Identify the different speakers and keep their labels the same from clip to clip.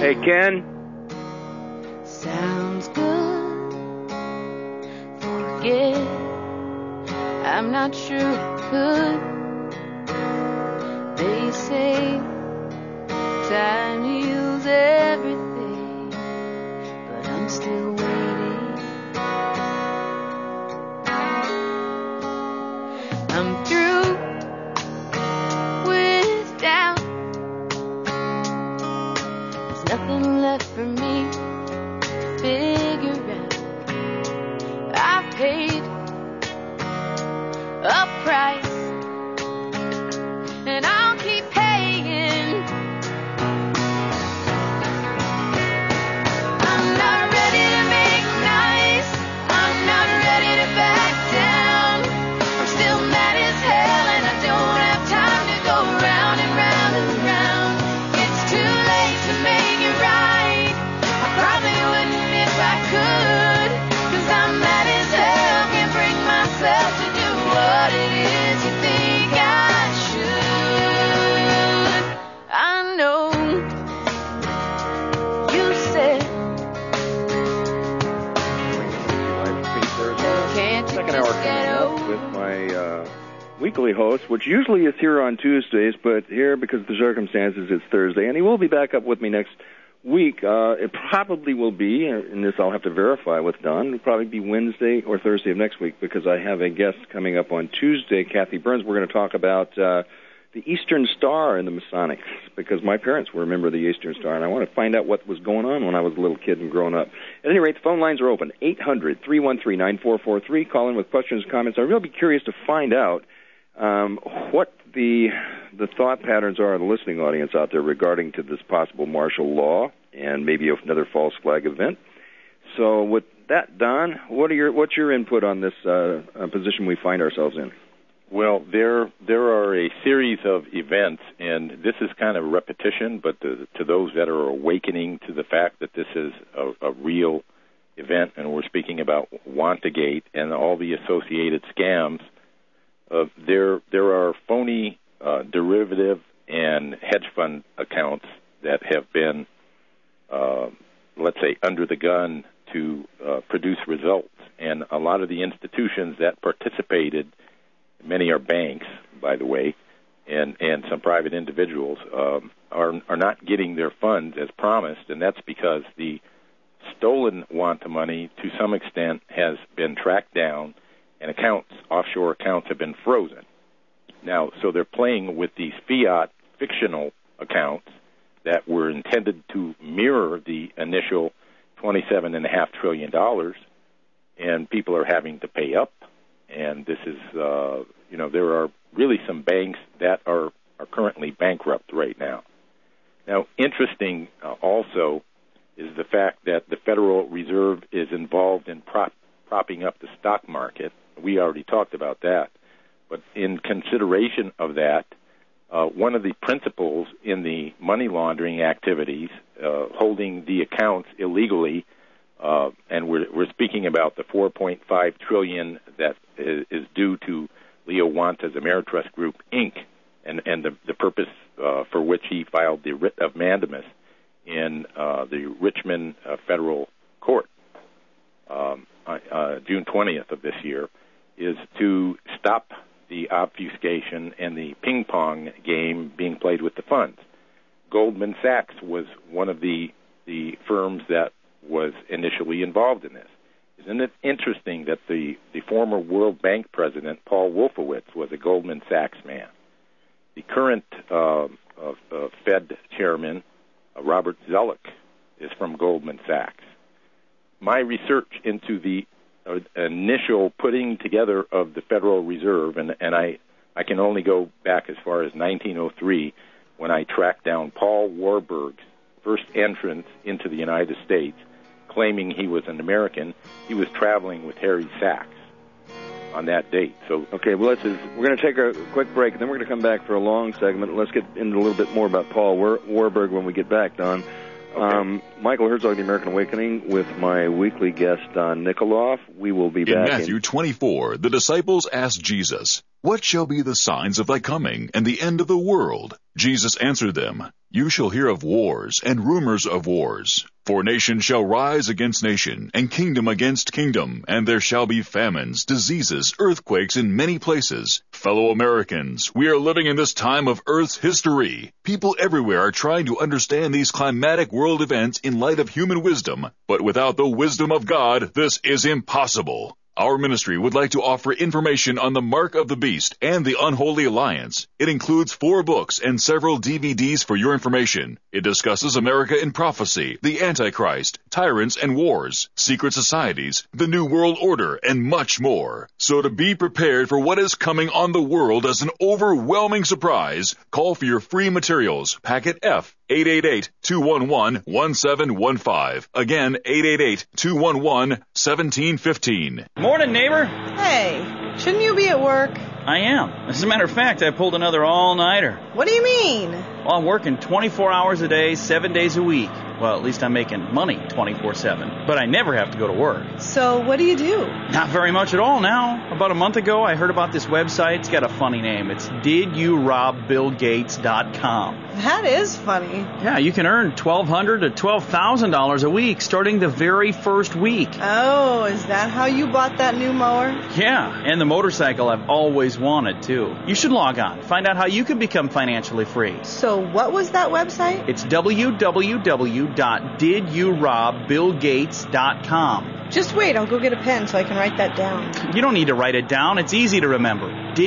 Speaker 1: Hey, Ken.
Speaker 2: Sounds good. Forget. I'm not sure I could. They say time heals everything, but I'm still waiting. I'm through with doubt. There's nothing left for me to figure out. I've paid a price, and I'll keep paying. I'm not ready to make nice. I'm not ready to back down. I'm still mad as hell, and I don't have time to go round and round and round. It's too late to make it right. I probably wouldn't if I could, 'cause I'm mad as hell, can't bring myself to do what it is you think I should. I know you said, can't you
Speaker 1: Second
Speaker 2: just
Speaker 1: hour
Speaker 2: get
Speaker 1: coming up
Speaker 2: over?
Speaker 1: with my weekly host, which usually is here on Tuesdays, but here, because of the circumstances, it's Thursday, and he will be back up with me next week. It probably will be, and this I'll have to verify with Don, it'll probably be Wednesday or Thursday of next week, because I have a guest coming up on Tuesday, Kathy Burns. We're going to talk about the Eastern Star and the Masonics, because my parents were a member of the Eastern Star, and I want to find out what was going on when I was a little kid and growing up. At any rate, the phone lines are open, 800-313-9443. Call in with questions, comments. I'd really be curious to find out what the thought patterns are of the listening audience out there regarding to this possible martial law and maybe another false flag event. So with that, Don, what's your input on this position we find ourselves in?
Speaker 3: Well, there are a series of events, and this is kind of repetition, but to those that are awakening to the fact that this is a real event, and we're speaking about Wantagate and all the associated scams, there are phony derivative and hedge fund accounts that have been, let's say, under the gun to produce results. And a lot of the institutions that participated, many are banks, by the way, and some private individuals, are not getting their funds as promised, and that's because the stolen Wanta money, to some extent, has been tracked down, and offshore accounts have been frozen. Now, so they're playing with these fiat fictional accounts that were intended to mirror the initial $27.5 trillion, and people are having to pay up. And this is, there are really some banks that are currently bankrupt right now. Now, interesting also is the fact that the Federal Reserve is involved in propping up the stock market. We already talked about that. But in consideration of that, one of the principles in the money laundering activities, holding the accounts illegally, and we're speaking about the $4.5 trillion that is due to Leo Wanta's Ameritrust Group, Inc., and the purpose for which he filed the writ of mandamus in the Richmond Federal Court June 20th of this year, is to stop the obfuscation and the ping-pong game being played with the funds. Goldman Sachs was one of the firms that was initially involved in this. Isn't it interesting that the former World Bank president, Paul Wolfowitz, was a Goldman Sachs man? The current Fed chairman, Robert Zoellick, is from Goldman Sachs. My research into the initial putting together of the Federal Reserve, and I can only go back as far as 1903, when I tracked down Paul Warburg's first entrance into the United States, claiming he was an American. He was traveling with Harry Sachs on that date. So,
Speaker 1: okay, well, we're going to take a quick break, and then we're going to come back for a long segment. Let's get into a little bit more about Paul Warburg when we get back, Don. Okay. Michael Herzog, The American Awakening, with my weekly guest, Don Nikoloff. We will be back
Speaker 4: in Matthew 24, the disciples asked Jesus, "What shall be the signs of thy coming and the end of the world?" Jesus answered them, You shall hear of wars and rumors of wars. For nation shall rise against nation, and kingdom against kingdom, and there shall be famines, diseases, earthquakes in many places. Fellow Americans, we are living in this time of Earth's history. People everywhere are trying to understand these climatic world events in light of human wisdom, but without the wisdom of God, this is impossible. Our ministry would like to offer information on the Mark of the Beast and the Unholy Alliance. It includes 4 books and several DVDs for your information. It discusses America in prophecy, the Antichrist, tyrants and wars, secret societies, the New World Order, and much more. So to be prepared for what is coming on the world as an overwhelming surprise, call for your free materials, packet F, 888-211-1715. Again, 888-211-1715.
Speaker 5: Morning, neighbor.
Speaker 6: Hey, shouldn't you be at work?
Speaker 5: I am. As a matter of fact, I pulled another all-nighter.
Speaker 6: What do you mean?
Speaker 5: Well, I'm working 24 hours a day, 7 days a week. Well, at least I'm making money 24/7. But I never have to go to work.
Speaker 6: So what do you do?
Speaker 5: Not very much at all now. About a month ago, I heard about this website. It's got a funny name. It's DidYouRobBillGates.com.
Speaker 6: That is funny.
Speaker 5: Yeah, you can earn $1,200 to $12,000 a week starting the very first week.
Speaker 6: Oh, is that how you bought that new mower?
Speaker 5: Yeah, and the motorcycle I've always wanted, too. You should log on. Find out how you can become financially free.
Speaker 6: So what was that website?
Speaker 5: It's www.DidYouRobBillGates.com.
Speaker 6: Just wait, I'll go get a pen so I can write that down.
Speaker 5: You don't need to write it down. It's easy to remember.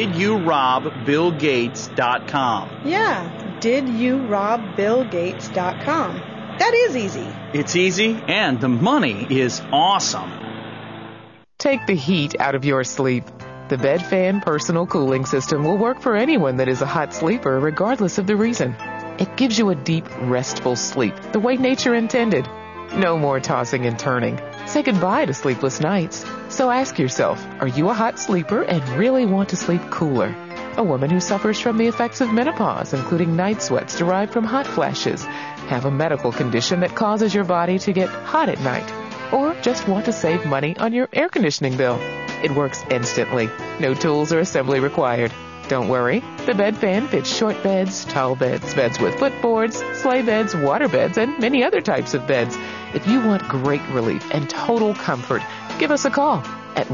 Speaker 5: DidYouRobBillGates.com.
Speaker 6: Yeah, DidYouRobBillGates.com. That is easy.
Speaker 5: It's easy, and the money is awesome.
Speaker 7: Take the heat out of your sleep. The Bed Fan Personal Cooling System will work for anyone that is a hot sleeper, regardless of the reason. It gives you a deep, restful sleep, the way nature intended. No more tossing and turning. Say goodbye to sleepless nights. So ask yourself, are you a hot sleeper and really want to sleep cooler? A woman who suffers from the effects of menopause, including night sweats derived from hot flashes, have a medical condition that causes your body to get hot at night, or just want to save money on your air conditioning bill. It works instantly. No tools or assembly required. Don't worry. The Bed Fan fits short beds, tall beds, beds with footboards, sleigh beds, water beds, and many other types of beds. If you want great relief and total comfort, give us a call at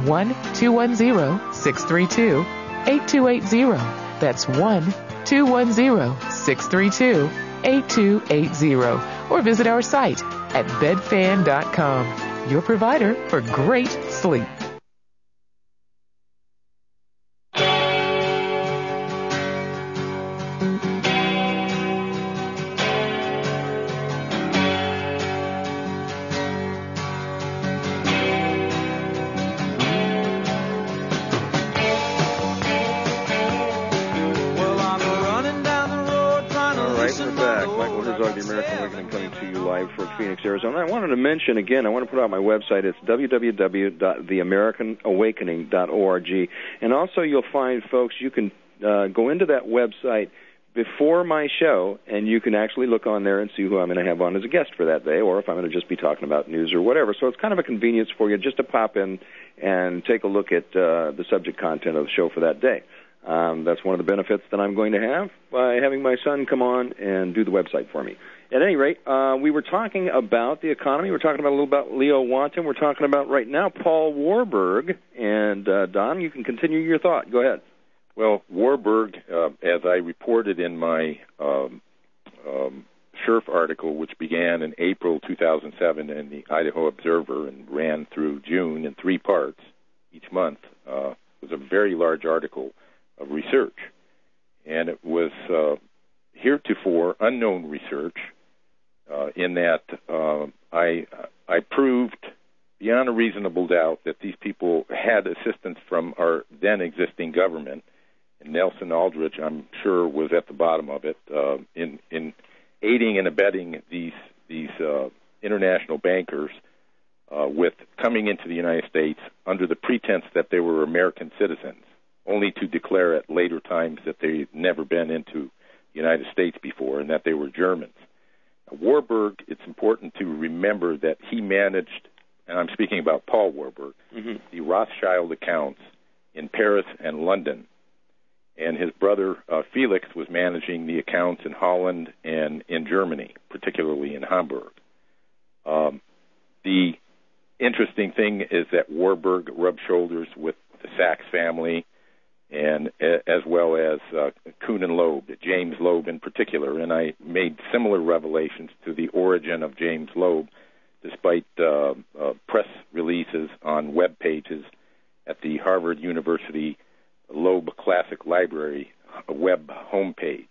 Speaker 7: 1-210-632-8280. That's 1-210-632-8280. Or visit our site at bedfan.com, your provider for great sleep.
Speaker 1: Phoenix, Arizona. I wanted to mention again, I want to put out my website. It's www.theamericanawakening.org. And also you'll find, folks, you can go into that website before my show, and you can actually look on there and see who I'm going to have on as a guest for that day, or if I'm going to just be talking about news or whatever. So it's kind of a convenience for you just to pop in and take a look at the subject content of the show for that day. That's one of the benefits that I'm going to have by having my son come on and do the website for me. At any rate, we were talking about the economy. We're talking about a little about Leo Wanton. We're talking about right now Paul Warburg. And, Don, you can continue your thought. Go ahead.
Speaker 3: Well, Warburg, as I reported in my SCHERF article, which began in April 2007 in the Idaho Observer and ran through June in 3 parts each month, was a very large article of research. And it was heretofore unknown research in that I proved beyond a reasonable doubt that these people had assistance from our then existing government. And Nelson Aldrich, I'm sure, was at the bottom of it in aiding and abetting these international bankers with coming into the United States under the pretense that they were American citizens, only to declare at later times that they'd never been into the United States before and that they were Germans. Now, Warburg, it's important to remember that he managed, and I'm speaking about Paul Warburg, the Rothschild accounts in Paris and London. and his brother Felix was managing the accounts in Holland and in Germany, particularly in Hamburg. The interesting thing is that Warburg rubbed shoulders with the Sachs family, and as well as Kuhn and Loeb, James Loeb in particular, and I made similar revelations to the origin of James Loeb, despite press releases on web pages at the Harvard University Loeb Classic Library web homepage.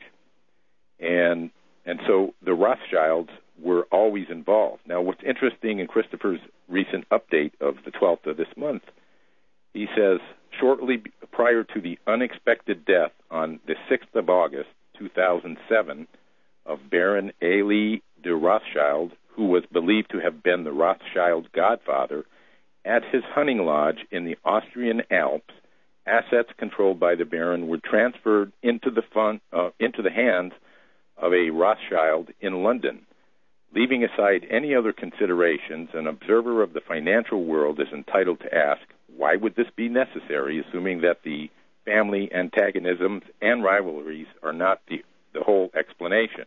Speaker 3: And so the Rothschilds were always involved. Now, what's interesting in Christopher's recent update of the 12th of this month, he says, shortly prior to the unexpected death on the 6th of August, 2007, of Baron Elie de Rothschild, who was believed to have been the Rothschild godfather, at his hunting lodge in the Austrian Alps, assets controlled by the Baron were transferred into the hands of a Rothschild in London. Leaving aside any other considerations, an observer of the financial world is entitled to ask, why would this be necessary, assuming that the family antagonisms and rivalries are not the whole explanation?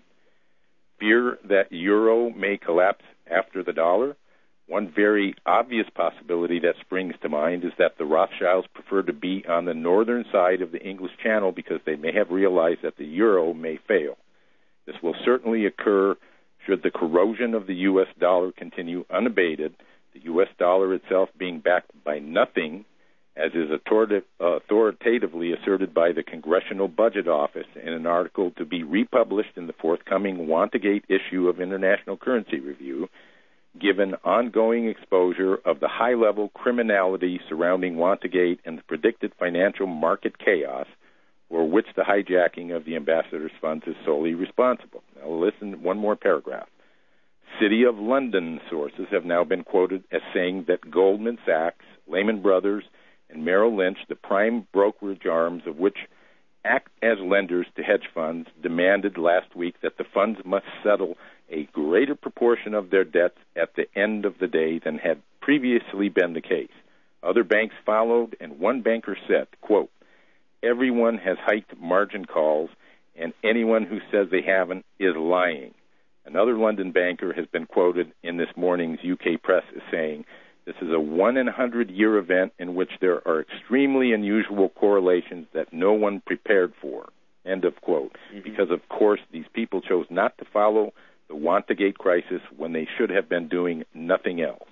Speaker 3: Fear that euro may collapse after the dollar? One very obvious possibility that springs to mind is that the Rothschilds prefer to be on the northern side of the English Channel because they may have realized that the euro may fail. This will certainly occur should the corrosion of the U.S. dollar continue unabated, the U.S. dollar itself being backed by nothing, as is authoritatively asserted by the Congressional Budget Office in an article to be republished in the forthcoming Wantegate issue of International Currency Review, given ongoing exposure of the high-level criminality surrounding Wantegate and the predicted financial market chaos for which the hijacking of the ambassador's funds is solely responsible. Now listen, one more paragraph. City of London sources have now been quoted as saying that Goldman Sachs, Lehman Brothers, and Merrill Lynch, the prime brokerage arms of which act as lenders to hedge funds, demanded last week that the funds must settle a greater proportion of their debts at the end of the day than had previously been the case. Other banks followed, and one banker said, quote, everyone has hiked margin calls, and anyone who says they haven't is lying. Another London banker has been quoted in this morning's UK press as saying, this is a 1-in-100-year event in which there are extremely unusual correlations that no one prepared for, end of quote. Mm-hmm. Because, of course, these people chose not to follow the Wantegate crisis when they should have been doing nothing else.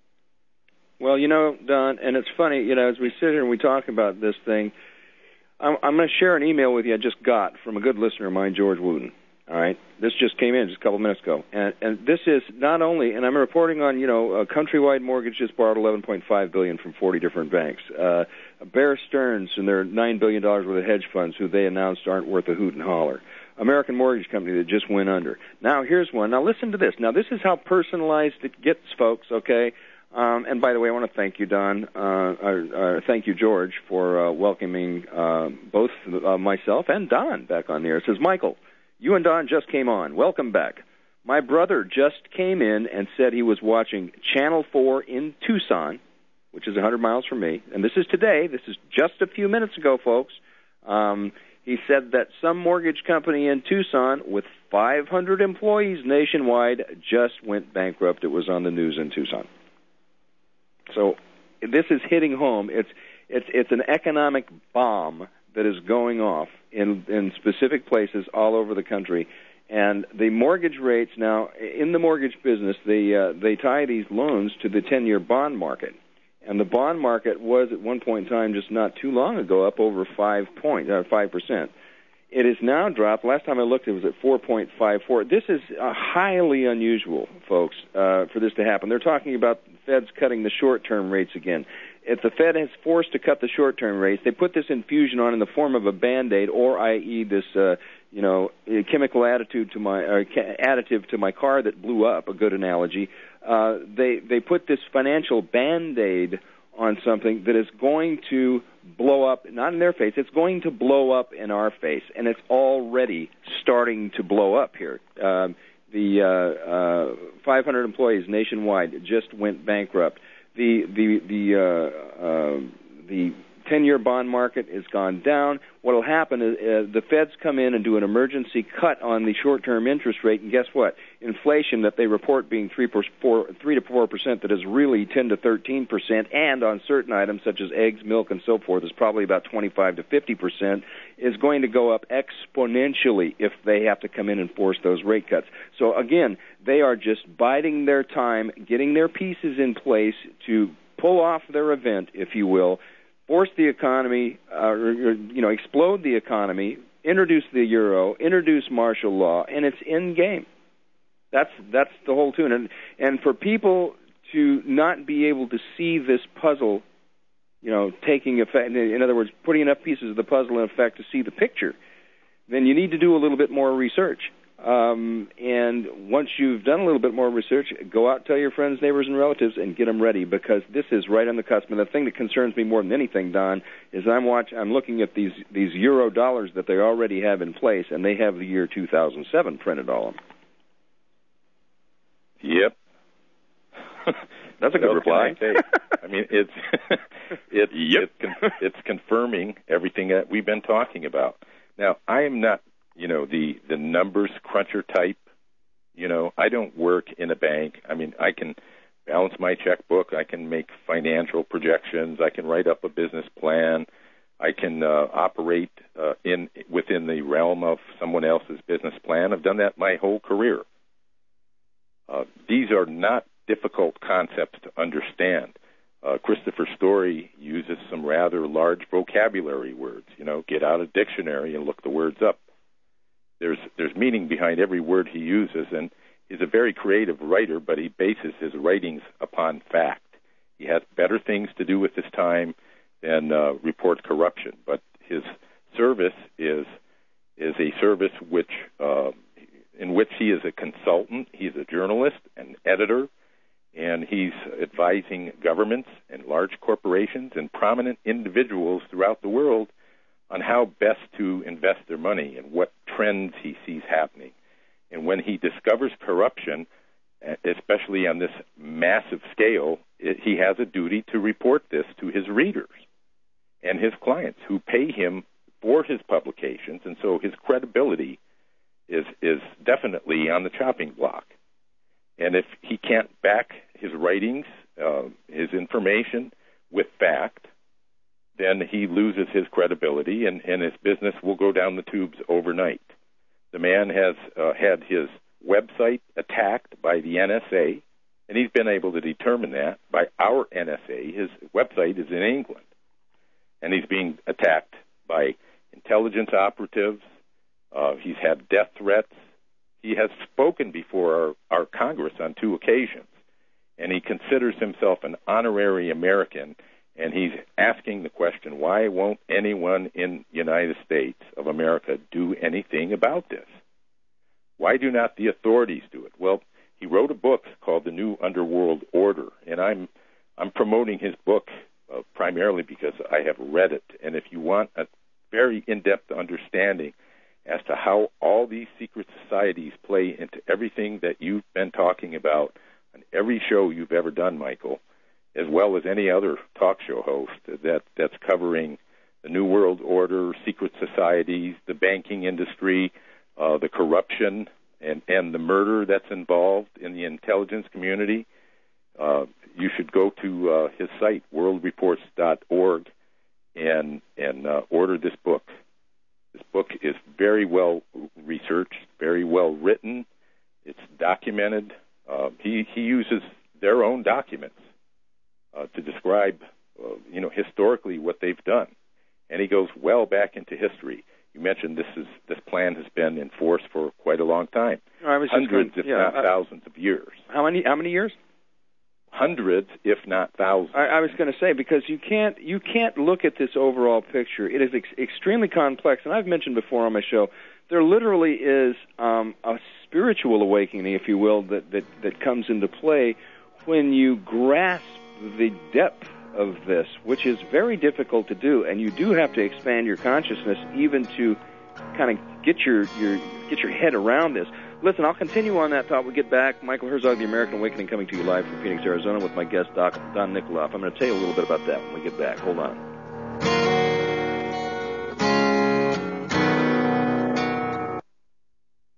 Speaker 1: Well, Don, and it's funny, as we sit here and we talk about this thing, I'm going to share an email with you I just got from a good listener of mine, George Wooten. All right, this just came in just a couple minutes ago, and this is not only, and I'm reporting on, Countrywide Mortgage just borrowed $11.5 billion from 40 different banks. Bear Stearns and their $9 billion worth of hedge funds, who they announced aren't worth a hoot and holler. American Mortgage Company that just went under. Now here's one. Now listen to this. Now this is how personalized it gets, folks. Okay. And by the way, I want to thank you, Don. Thank you, George, for welcoming both myself and Don back on the air. It says, Michael, you and Don just came on. Welcome back. My brother just came in and said he was watching Channel 4 in Tucson, which is 100 miles from me. And this is today. This is just a few minutes ago, folks. He said that some mortgage company in Tucson with 500 employees nationwide just went bankrupt. It was on the news in Tucson. So this is hitting home. It's an economic bomb that is going off in specific places all over the country. And the mortgage rates now, in the mortgage business, they tie these loans to the 10-year bond market. And the bond market was at one point in time, just not too long ago, up over 5%. It has now dropped. Last time I looked, it was at 4.54. This is highly unusual, folks, for this to happen. They're talking about the Fed's cutting the short-term rates again. If the Fed has forced to cut the short-term rates, they put this infusion on in the form of a Band-Aid, or i.e. this, chemical additive to my car that blew up. A good analogy. They put this financial Band-Aid on something that is going to blow up, not in their face, it's going to blow up in our face, and it's already starting to blow up here. The 500 employees nationwide just went bankrupt. The 10-year bond market has gone down. What will happen is the Feds come in and do an emergency cut on the short-term interest rate, and guess what? Inflation that they report being 3 to 4%, that is really 10 to 13%, and on certain items such as eggs, milk, and so forth is probably about 25 to 50%, is going to go up exponentially if they have to come in and force those rate cuts. So again, they are just biding their time, getting their pieces in place to pull off their event, if you will, force the economy, explode the economy, introduce the euro, introduce martial law, and it's in game. That's the whole tune. And for people to not be able to see this puzzle, taking effect, in other words, putting enough pieces of the puzzle in effect to see the picture, then you need to do a little bit more research. And once you've done a little bit more research, go out, tell your friends, neighbors, and relatives, and get them ready, because this is right on the cusp. And the thing that concerns me more than anything, Don, is I'm looking at these euro dollars that they already have in place, and they have the year 2007 printed on them.
Speaker 3: Yep.
Speaker 1: That's a good reply.
Speaker 3: I mean, it's confirming everything that we've been talking about. Now, I am not, the numbers cruncher type. I don't work in a bank. I mean, I can balance my checkbook. I can make financial projections. I can write up a business plan. I can operate within the realm of someone else's business plan. I've done that my whole career. These are not difficult concepts to understand. Christopher Story uses some rather large vocabulary words. Get out a dictionary and look the words up. There's meaning behind every word he uses, and he's a very creative writer, but he bases his writings upon fact. He has better things to do with his time than report corruption. But his service is a service in which he is a consultant, he's a journalist, an editor, and he's advising governments and large corporations and prominent individuals throughout the world on how best to invest their money and what trends he sees happening. And when he discovers corruption, especially on this massive scale, he has a duty to report this to his readers and his clients who pay him for his publications, and so his credibility is definitely on the chopping block. And if he can't back his writings, his information with fact, then he loses his credibility, and his business will go down the tubes overnight. The man has had his website attacked by the NSA, and he's been able to determine that by our NSA. His website is in England, and he's being attacked by intelligence operatives. He's had death threats. He has spoken before our Congress on 2 occasions, and he considers himself an honorary American, and he's asking the question, why won't anyone in the United States of America do anything about this? Why do not the authorities do it? Well, he wrote a book called The New Underworld Order, and I'm promoting his book primarily because I have read it. And if you want a very in-depth understanding as to how all these secret societies play into everything that you've been talking about on every show you've ever done, Michael, as well as any other talk show host that's covering the New World Order, secret societies, the banking industry, the corruption, and the murder that's involved in the intelligence community, you should go to his site, worldreports.org, and order this book. This book is very well researched, very well written. It's documented. He uses their own documents to describe, historically what they've done, and he goes well back into history. You mentioned this plan has been in force for quite a long time, hundreds, if not thousands of years.
Speaker 1: How many years?
Speaker 3: Hundreds, if not thousands.
Speaker 1: I was going to say, because you can't look at this overall picture. It is extremely complex, and I've mentioned before on my show, there literally is a spiritual awakening, if you will, that comes into play when you grasp the depth of this, which is very difficult to do, and you do have to expand your consciousness even to kind of get your head around this. Listen, I'll continue on that thought when we get back. Michael Herzog, The American Awakening, coming to you live from Phoenix, Arizona, with my guest, Don Nikoloff. I'm going to tell you a little bit about that when we get back. Hold on.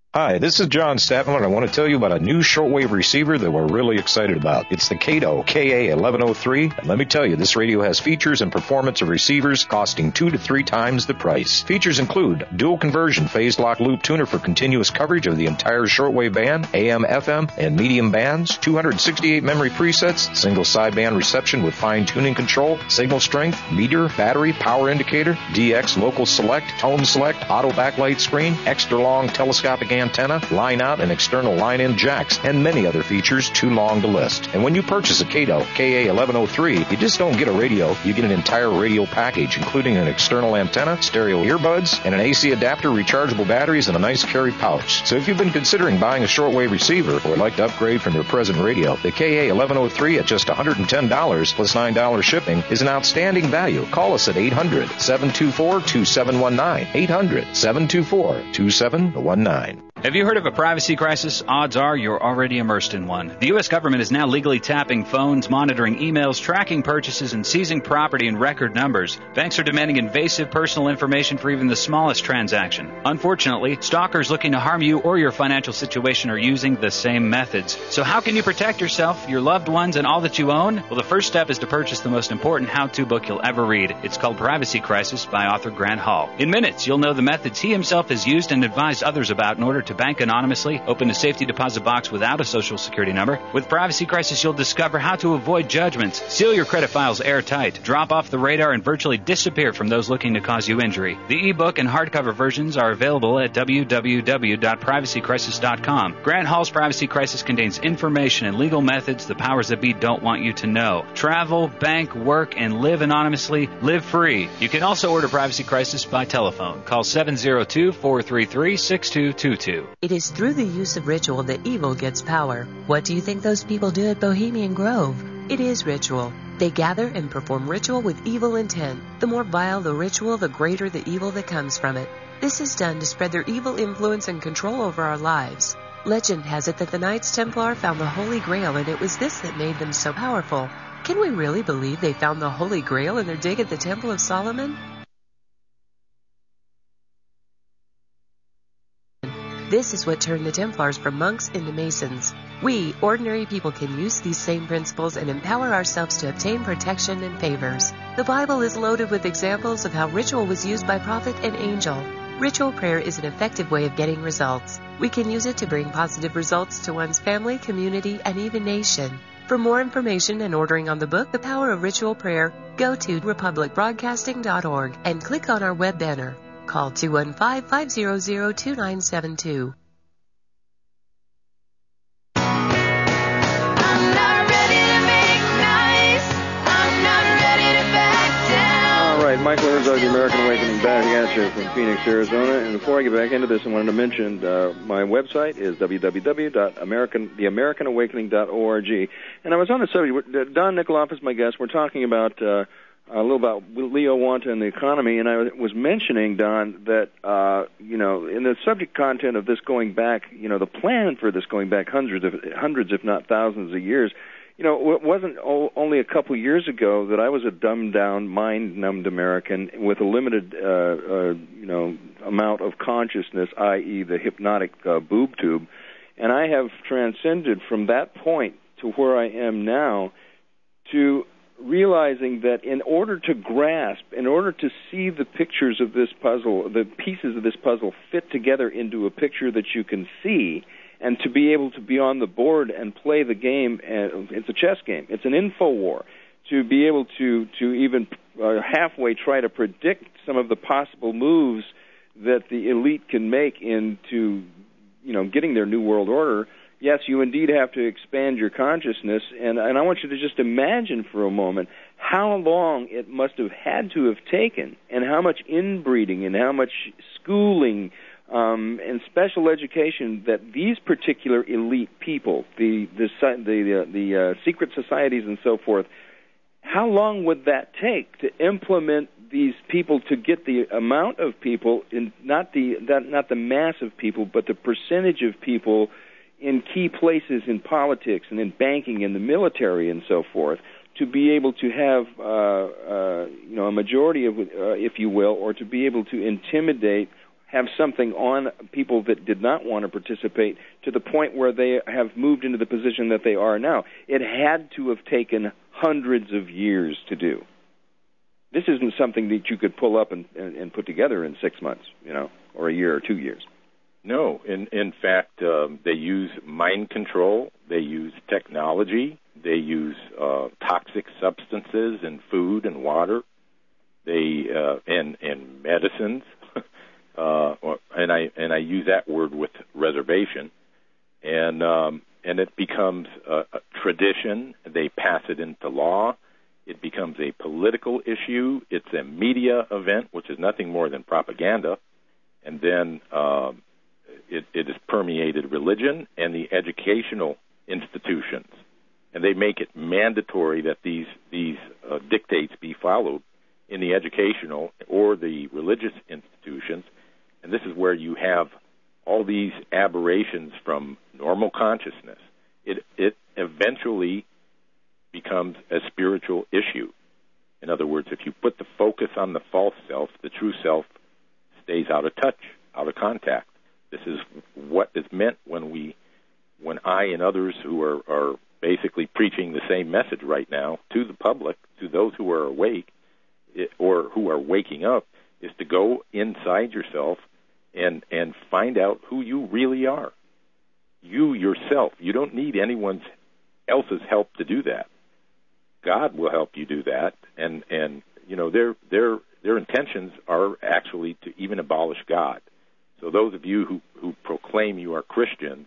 Speaker 8: Hi, this is John Statman, and I want to tell you about a new shortwave receiver that we're really excited about. It's the Kato KA1103, and let me tell you, this radio has features and performance of receivers costing 2 to 3 times the price. Features include dual conversion phase lock loop tuner for continuous coverage of the entire shortwave band, AM, FM, and medium bands, 268 memory presets, single sideband reception with fine tuning control, signal strength, meter, battery, power indicator, DX local select, tone select, auto backlight screen, extra long telescopic antenna, line out and external line in jacks, and many other features too long to list. And when you purchase a Kato KA1103, you just don't get a radio, you get an entire radio package, including an external antenna, stereo earbuds, and an AC adapter, rechargeable batteries, and a nice carry pouch. So if you've been considering buying a shortwave receiver or would like to upgrade from your present radio, the KA1103 at just $110 plus $9 shipping is an outstanding value. Call us at 800-724-2719. 800-724-2719.
Speaker 9: Have you heard of a privacy crisis? Odds are you're already immersed in one. The U.S. government is now legally tapping phones, monitoring emails, tracking purchases, and seizing property in record numbers. Banks are demanding invasive personal information for even the smallest transaction. Unfortunately, stalkers looking to harm you or your financial situation are using the same methods. So how can you protect yourself, your loved ones, and all that you own? Well, the first step is to purchase the most important how-to book you'll ever read. It's called Privacy Crisis by author Grant Hall. In minutes, you'll know the methods he himself has used and advised others about in order to bank anonymously, open a safety deposit box without a social security number. With Privacy Crisis, you'll discover how to avoid judgments, seal your credit files airtight, drop off the radar, and virtually disappear from those looking to cause you injury. The ebook and hardcover versions are available at www.privacycrisis.com. Grant Hall's Privacy Crisis contains information and legal methods the powers that be don't want you to know. Travel, bank, work, and live anonymously. Live free. You can also order Privacy Crisis by telephone. Call 702-433-6222.
Speaker 10: It is through the use of ritual that evil gets power. What do you think those people do at Bohemian Grove? It is ritual. They gather and perform ritual with evil intent. The more vile the ritual, the greater the evil that comes from it. This is done to spread their evil influence and control over our lives. Legend has it that the Knights Templar found the Holy Grail, and it was this that made them so powerful. Can we really believe they found the Holy Grail in their dig at the Temple of Solomon? This is what turned the Templars from monks into Masons. We, ordinary people, can use these same principles and empower ourselves to obtain protection and favors. The Bible is loaded with examples of how ritual was used by prophet and angel. Ritual prayer is an effective way of getting results. We can use it to bring positive results to one's family, community, and even nation. For more information and ordering on the book, The Power of Ritual Prayer, go to republicbroadcasting.org and click on our web banner. Call 215-500-2972.
Speaker 1: All right, Michael Herzog, The American Awakening, back at you from Phoenix, Arizona. And before I get back into this, I wanted to mention my website is www.americanawakening.org. And I was on the subject. Don Nikoloff is my guest. We're talking about a little about Leo Wanta and the economy, and I was mentioning, Don, that in the subject content of this going back, the plan for this going back hundreds if not thousands of years. It wasn't only a couple years ago that I was a dumbed-down, mind-numbed American with a limited, amount of consciousness, i.e., the hypnotic boob tube, and I have transcended from that point to where I am now to realizing that in order to grasp, in order to see the pictures of this puzzle, the pieces of this puzzle fit together into a picture that you can see, and to be able to be on the board and play the game, it's a chess game, it's an info war, to be able to even halfway try to predict some of the possible moves that the elite can make into, getting their new world order. Yes, you indeed have to expand your consciousness, and I want you to just imagine for a moment how long it must have had to have taken, and how much inbreeding and how much schooling and special education that these particular elite people, the secret societies and so forth, how long would that take to implement these people, to get the amount of people, not the mass of people, but the percentage of people in key places in politics and in banking and the military and so forth, to be able to have a majority of, if you will, or to be able to intimidate have something on people that did not want to participate to the point where they have moved into the position that they are now. It had to have taken hundreds of years to do. This isn't something that you could pull up and put together in 6 months, or a year or 2 years.
Speaker 3: No, in fact, they use mind control, they use technology, they use toxic substances in food and water, and medicines, and I use that word with reservation, and it becomes a tradition. They pass it into law. It becomes a political issue. It's a media event, which is nothing more than propaganda, and then it has permeated religion and the educational institutions, and they make it mandatory that these dictates be followed in the educational or the religious institutions, and this is where you have all these aberrations from normal consciousness. It eventually becomes a spiritual issue. In other words, if you put the focus on the false self, the true self stays out of touch, out of contact. This is what is meant when I and others who are basically preaching the same message right now to the public, to those who are awake or who are waking up, is to go inside yourself and find out who you really are. You yourself. You don't need anyone else's help to do that. God will help you do that, and their intentions are actually to even abolish God. So those of you who proclaim you are Christians,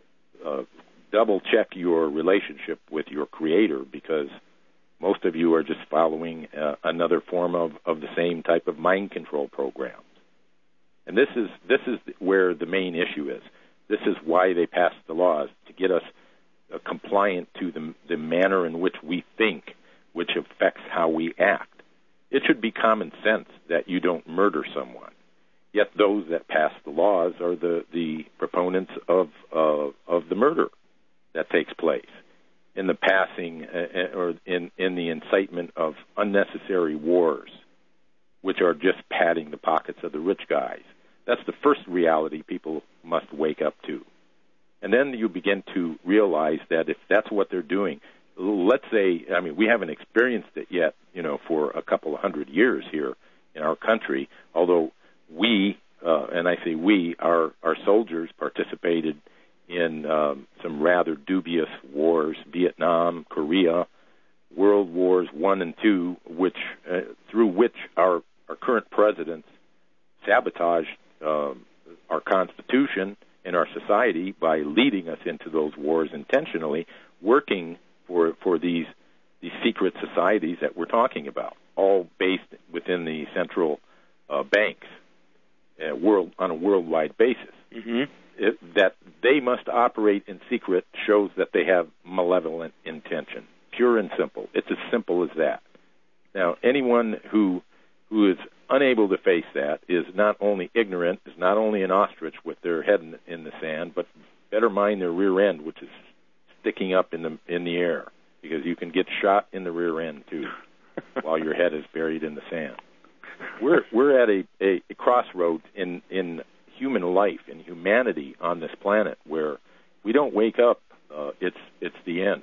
Speaker 3: double check your relationship with your Creator, because most of you are just following another form of the same type of mind control programs. And this is where the main issue is. This is why they passed the laws, to get us compliant to the manner in which we think, which affects how we act. It should be common sense that you don't murder someone. Yet those that pass the laws are the proponents of the murder that takes place in the passing or in the incitement of unnecessary wars, which are just padding the pockets of the rich guys. That's the first reality people must wake up to. And then you begin to realize that if that's what they're doing, let's say, we haven't experienced it yet, for a couple of 100 years here in our country, although we, and I say we, our soldiers participated in some rather dubious wars, Vietnam, Korea, World Wars I and II, through which our current presidents sabotaged our Constitution and our society by leading us into those wars intentionally, working for these secret societies that we're talking about, all based within the central banks on a worldwide basis. Mm-hmm. That they must operate in secret shows that they have malevolent intention, pure and simple. It's as simple as that. Now, anyone who is unable to face that is not only ignorant, is not only an ostrich with their head in the sand, but better mind their rear end, which is sticking up in the air, because you can get shot in the rear end too, while your head is buried in the sand. We're at a crossroads in human life and humanity on this planet where we don't wake up. It's the end.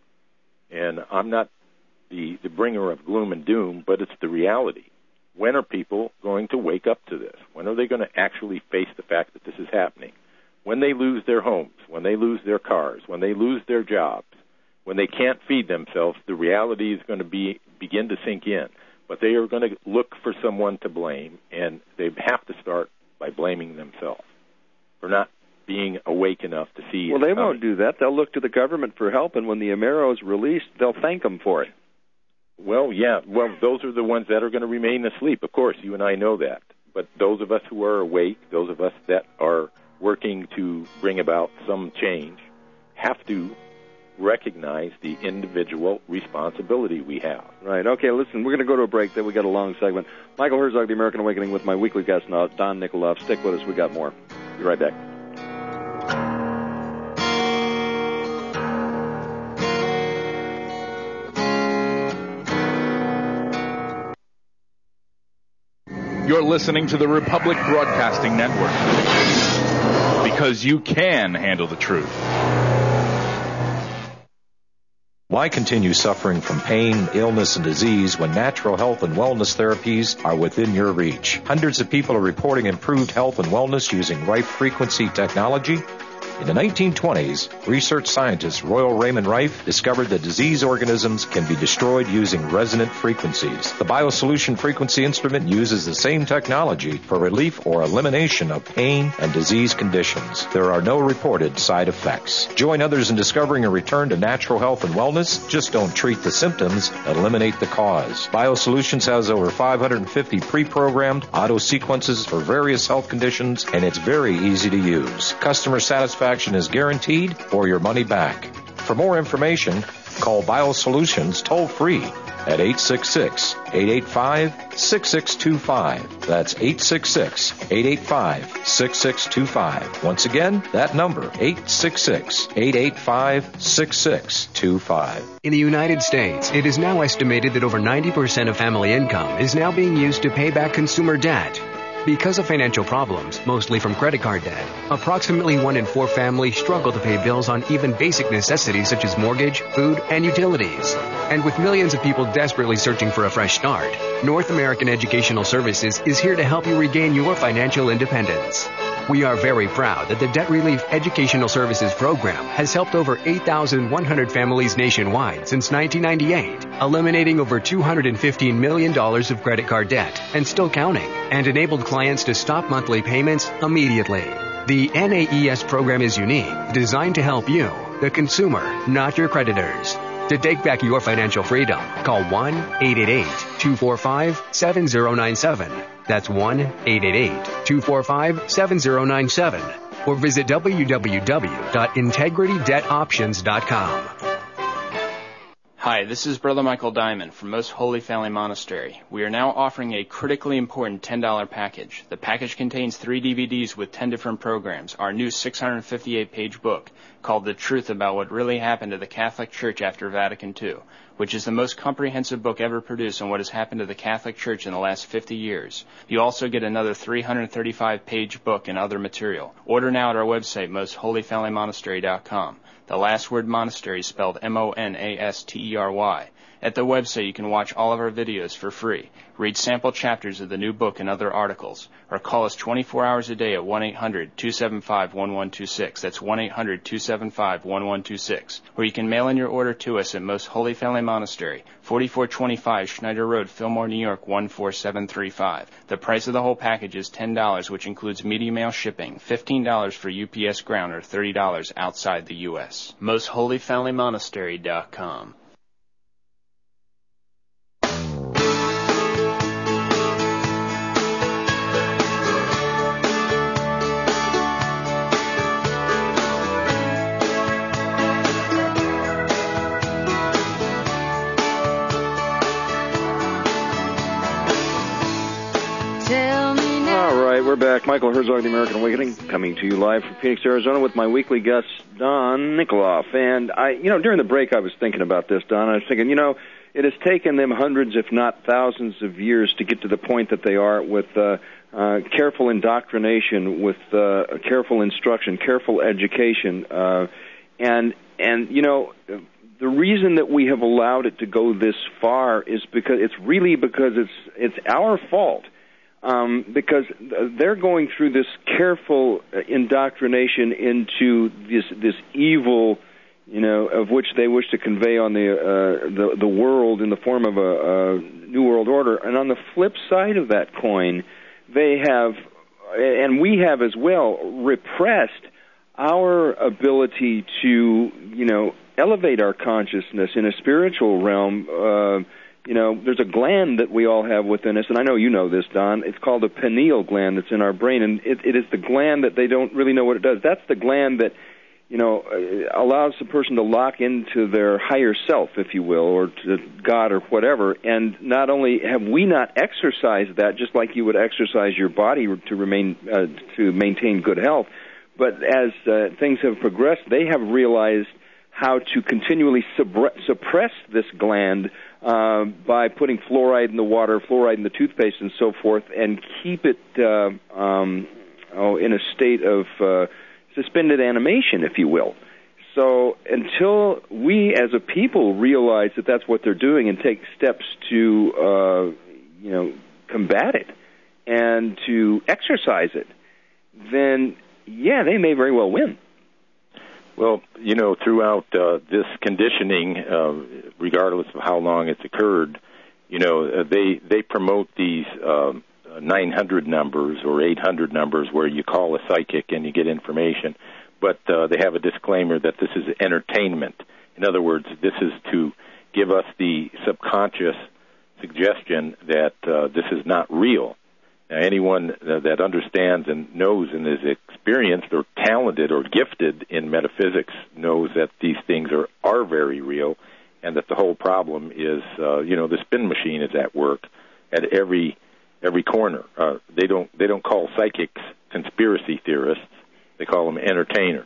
Speaker 3: And I'm not the bringer of gloom and doom, but it's the reality. When are people going to wake up to this? When are they going to actually face the fact that this is happening? When they lose their homes, when they lose their cars, when they lose their jobs, when they can't feed themselves, the reality is going to begin to sink in. But they are going to look for someone to blame, and they have to start by blaming themselves for not being awake enough to see.
Speaker 1: Well, they won't do that. They'll look to the government for help, and when the Amero is released, they'll thank them for it.
Speaker 3: Well, yeah. Well, those are the ones that are going to remain asleep. Of course, you and I know that. But those of us who are awake, those of us that are working to bring about some change, have to recognize the individual responsibility we have.
Speaker 1: Right. Okay, listen, we're going to go to a break, then we got a long segment. Michael Herzog, The American Awakening, with my weekly guest now, Don Nikoloff. Stick with us. We got more. Be right back.
Speaker 11: You're listening to the Republic Broadcasting Network. Because you can handle the truth.
Speaker 8: Why continue suffering from pain, illness, and disease when natural health and wellness therapies are within your reach? Hundreds of people are reporting improved health and wellness using Rife frequency technology. In the 1920s, research scientist Royal Raymond Rife discovered that disease organisms can be destroyed using resonant frequencies. The BioSolution frequency instrument uses the same technology for relief or elimination of pain and disease conditions. There are no reported side effects. Join others in discovering a return to natural health and wellness. Just don't treat the symptoms, eliminate the cause. BioSolutions has over 550 pre-programmed auto sequences for various health conditions, and it's very easy to use. Customer satisfaction is guaranteed or your money back. For more information, call BioSolutions toll-free at 866-885-6625. That's 866-885-6625. Once again, that number, 866-885-6625.
Speaker 12: In the United States, it is now estimated that over 90% of family income is now being used to pay back consumer debt. Because of financial problems, mostly from credit card debt, approximately 1 in 4 families struggle to pay bills on even basic necessities such as mortgage, food, and utilities. And with millions of people desperately searching for a fresh start, North American Educational Services is here to help you regain your financial independence. We are very proud that the Debt Relief Educational Services Program has helped over 8,100 families nationwide since 1998, eliminating over $215 million of credit card debt and still counting, and enabled clients to stop monthly payments immediately. The NAES program is unique, designed to help you, the consumer, not your creditors. To take back your financial freedom, call 1-888-245-7097. That's 1-888-245-7097. Or visit www.integritydebtoptions.com.
Speaker 13: Hi, this is Brother Michael Diamond from Most Holy Family Monastery. We are now offering a critically important $10 package. The package contains 3 DVDs with 10 different programs, our new 658-page book called The Truth About What Really Happened to the Catholic Church After Vatican II, which is the most comprehensive book ever produced on what has happened to the Catholic Church in the last 50 years. You also get another 335-page book and other material. Order now at our website, mostholyfamilymonastery.com. The last word monastery is spelled M-O-N-A-S-T-E-R-Y. At the website, you can watch all of our videos for free, read sample chapters of the new book and other articles, or call us 24 hours a day at 1-800-275-1126. That's 1-800-275-1126. Or you can mail in your order to us at Most Holy Family Monastery, 4425 Schneider Road, Fillmore, New York, 14735. The price of the whole package is $10, which includes media mail shipping, $15 for UPS ground, or $30 outside the U.S. MostHolyFamilyMonastery.com.
Speaker 1: We're back. Michael Herzog, The American Awakening, coming to you live from Phoenix, Arizona, with my weekly guest, Don Nikoloff. And during the break, I was thinking about this, Don. I was thinking, it has taken them hundreds, if not thousands, of years to get to the point that they are with careful indoctrination, with careful instruction, careful education, and the reason that we have allowed it to go this far is because it's our fault. Because they're going through this careful indoctrination into this evil, of which they wish to convey on the world in the form of a new world order. And on the flip side of that coin, they have, and we have as well, repressed our ability to, elevate our consciousness in a spiritual realm. There's a gland that we all have within us, and I know you know this, Don. It's called the pineal gland that's in our brain, and it is the gland that they don't really know what it does. That's the gland that, allows the person to lock into their higher self, if you will, or to God or whatever. And not only have we not exercised that, just like you would exercise your body to maintain good health, but as things have progressed, they have realized how to continually suppress this gland by putting fluoride in the water, fluoride in the toothpaste, and so forth, and keep it in a state of suspended animation, if you will. So until we as a people realize that that's what they're doing and take steps to combat it and to exercise it, then, yeah, they may very well win.
Speaker 3: Well, throughout this conditioning, regardless of how long it's occurred, they promote these 900 numbers or 800 numbers where you call a psychic and you get information, but they have a disclaimer that this is entertainment. In other words, this is to give us the subconscious suggestion that this is not real. Now, anyone that understands and knows and is experienced or talented or gifted in metaphysics knows that these things are very real, and that the whole problem is, the spin machine is at work at every corner. They don't call psychics conspiracy theorists; they call them entertainers.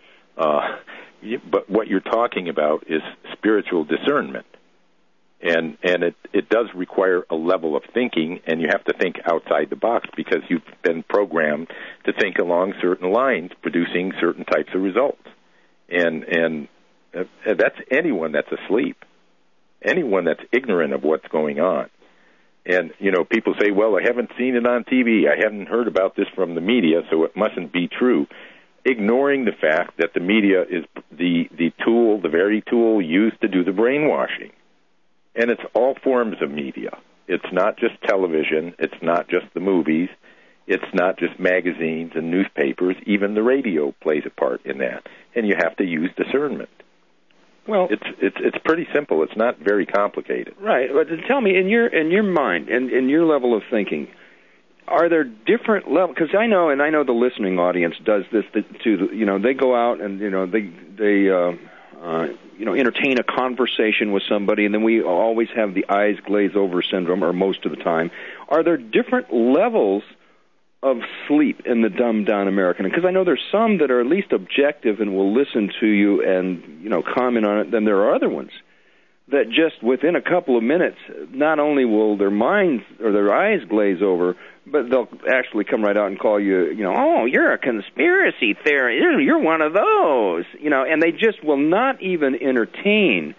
Speaker 3: But what you're talking about is spiritual discernment. And it does require a level of thinking, and you have to think outside the box because you've been programmed to think along certain lines, producing certain types of results. And that's anyone that's asleep, anyone that's ignorant of what's going on. And, people say, well, I haven't seen it on TV. I haven't heard about this from the media, so it mustn't be true. Ignoring the fact that the media is the tool, the very tool used to do the brainwashing. And it's all forms of media. It's not just television. It's not just the movies. It's not just magazines and newspapers. Even the radio plays a part in that. And you have to use discernment. Well, it's pretty simple. It's not very complicated.
Speaker 1: Right. But tell me, in your mind and in your level of thinking, are there different levels? Because I know the listening audience does this too. They go out and they entertain a conversation with somebody, and then we always have the eyes glaze over syndrome, or most of the time. Are there different levels of sleep in the dumbed-down American? Because I know there's some that are at least objective and will listen to you and comment on it. Then there are other ones that just within a couple of minutes, not only will their minds or their eyes glaze over, but they'll actually come right out and call you, oh, you're a conspiracy theorist. You're one of those, and they just will not even entertain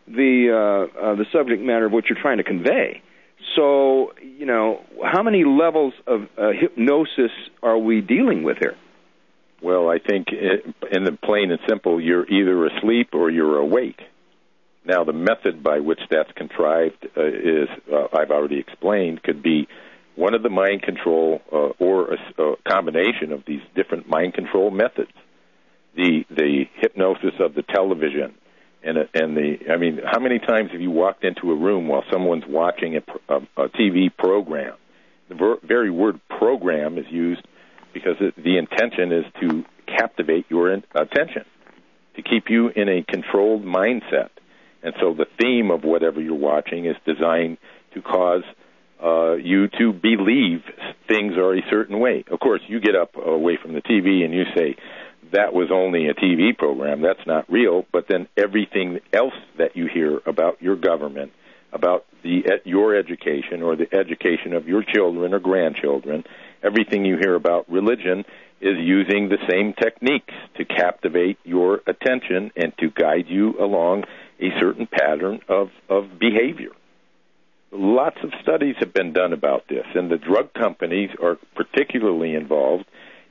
Speaker 1: the subject matter of what you're trying to convey. So, how many levels of hypnosis are we dealing with here?
Speaker 3: Well, I think in the plain and simple, you're either asleep or you're awake. Now, the method by which that's contrived is, I've already explained, could be one of the mind control or a combination of these different mind control methods. The hypnosis of the television how many times have you walked into a room while someone's watching a TV program? The very word program is used because the intention is to captivate your attention, to keep you in a controlled mindset. And so the theme of whatever you're watching is designed to cause you to believe things are a certain way. Of course, you get up away from the TV and you say, that was only a TV program, that's not real, but then everything else that you hear about your government, about your education or the education of your children or grandchildren, everything you hear about religion is using the same techniques to captivate your attention and to guide you along a certain pattern of behavior. Lots of studies have been done about this, and the drug companies are particularly involved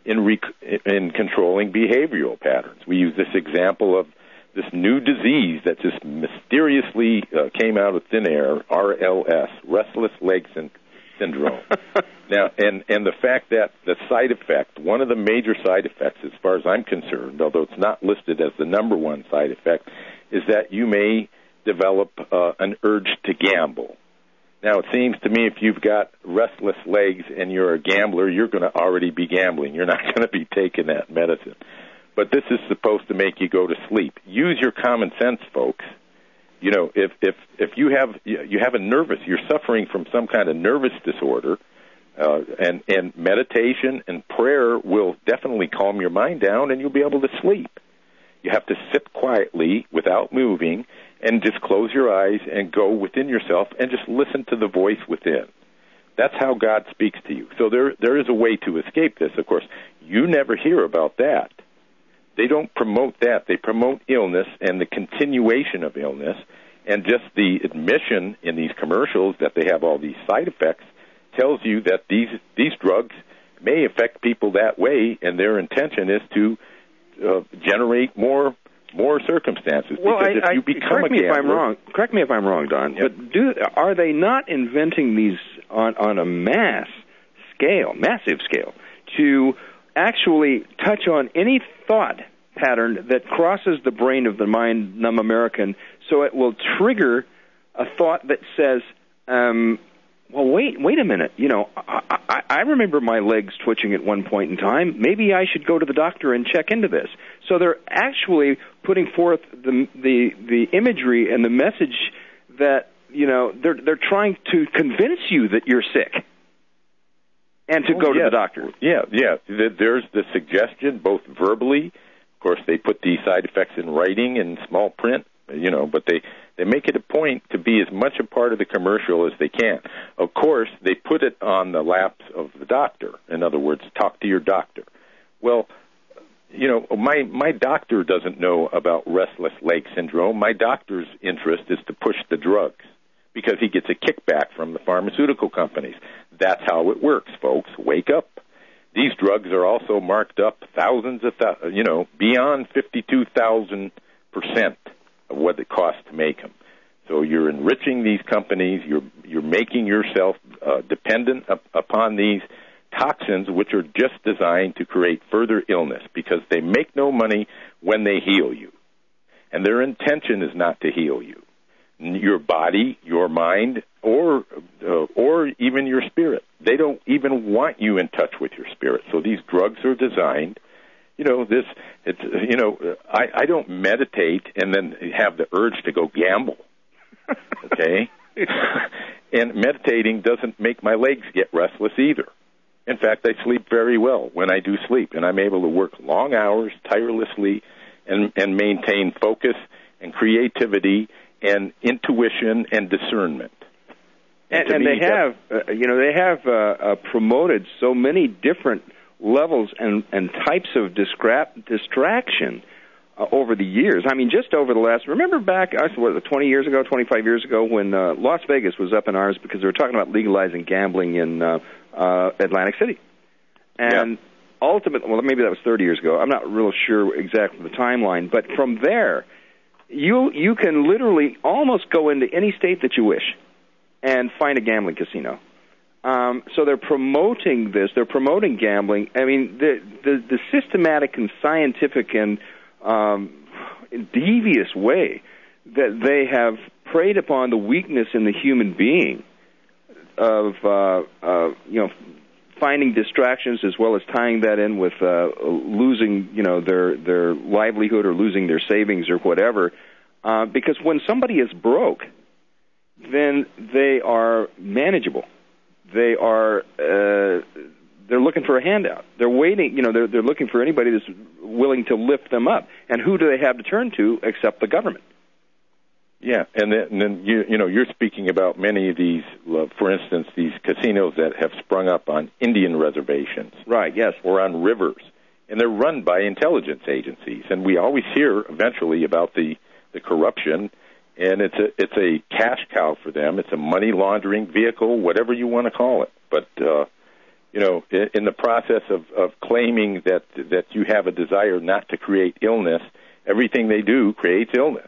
Speaker 3: in controlling behavioral patterns. We use this example of this new disease that just mysteriously came out of thin air, RLS, Restless Leg Syndrome. Now, and the fact that the side effect, one of the major side effects, as far as I'm concerned, although it's not listed as the number one side effect, is that you may develop an urge to gamble. Now, it seems to me if you've got restless legs and you're a gambler, you're going to already be gambling. You're not going to be taking that medicine. But this is supposed to make you go to sleep. Use your common sense, folks. If you have you're suffering from some kind of nervous disorder, and meditation and prayer will definitely calm your mind down, and you'll be able to sleep. You have to sit quietly without moving and just close your eyes and go within yourself and just listen to the voice within. That's how God speaks to you. So there is a way to escape this. Of course, you never hear about that. They don't promote that. They promote illness and the continuation of illness, and just the admission in these commercials that they have all these side effects tells you that these drugs may affect people that way, and their intention is to generate more circumstances.
Speaker 1: Well,
Speaker 3: because if you become a gambler,
Speaker 1: correct me if I'm wrong, Don.
Speaker 3: Yep.
Speaker 1: But are they not inventing these on a massive scale, to actually touch on any thought pattern that crosses the brain of the mind-numb American, so it will trigger a thought that says, well, wait a minute. You know, I remember my legs twitching at one point in time. Maybe I should go to the doctor and check into this. So they're actually putting forth the imagery and the message that, you know, they're trying to convince you that you're sick and to go to the doctor.
Speaker 3: Yeah. There's the suggestion, both verbally. Of course, they put these side effects in writing in small print, you know, but they make it a point to be as much a part of the commercial as they can. Of course, they put it on the laps of the doctor. In other words, talk to your doctor. Well, you know, my doctor doesn't know about restless leg syndrome. My doctor's interest is to push the drugs because he gets a kickback from the pharmaceutical companies. That's how it works, folks. Wake up. These drugs are also marked up beyond 52,000% of what it costs to make them. So you're enriching these companies. You're making yourself dependent upon these toxins, which are just designed to create further illness because they make no money when they heal you. And their intention is not to heal you. Your body, your mind, or even your spirit. They don't even want you in touch with your spirit. So these drugs are designed, I don't meditate and then have the urge to go gamble. Okay? And meditating doesn't make my legs get restless either. In fact, I sleep very well when I do sleep, and I'm able to work long hours tirelessly and maintain focus and creativity and intuition and discernment.
Speaker 1: And they have promoted so many different levels and types of distraction over the years. I mean, just over the last, remember back, 25 years ago, when Las Vegas was up in arms because they were talking about legalizing gambling in Atlantic City. And ultimately, well, maybe that was 30 years ago. I'm not real sure exactly the timeline. But from there, you can literally almost go into any state that you wish and find a gambling casino. So they're promoting this. They're promoting gambling. I mean, the systematic and scientific and devious way that they have preyed upon the weakness in the human being of finding distractions as well as tying that in with losing their livelihood or losing their savings or whatever. Because when somebody is broke, then they are manageable. They are they're looking for a handout. They're waiting. They're looking for anybody that's willing to lift them up. And who do they have to turn to except the government?
Speaker 3: Yeah, and then you're speaking about many of these, for instance, these casinos that have sprung up on Indian reservations,
Speaker 1: right? Yes,
Speaker 3: or on rivers, and they're run by intelligence agencies. And we always hear eventually about the corruption, and it's a cash cow for them. It's a money laundering vehicle, whatever you want to call it. But in the process of claiming that you have a desire not to create illness, everything they do creates illness.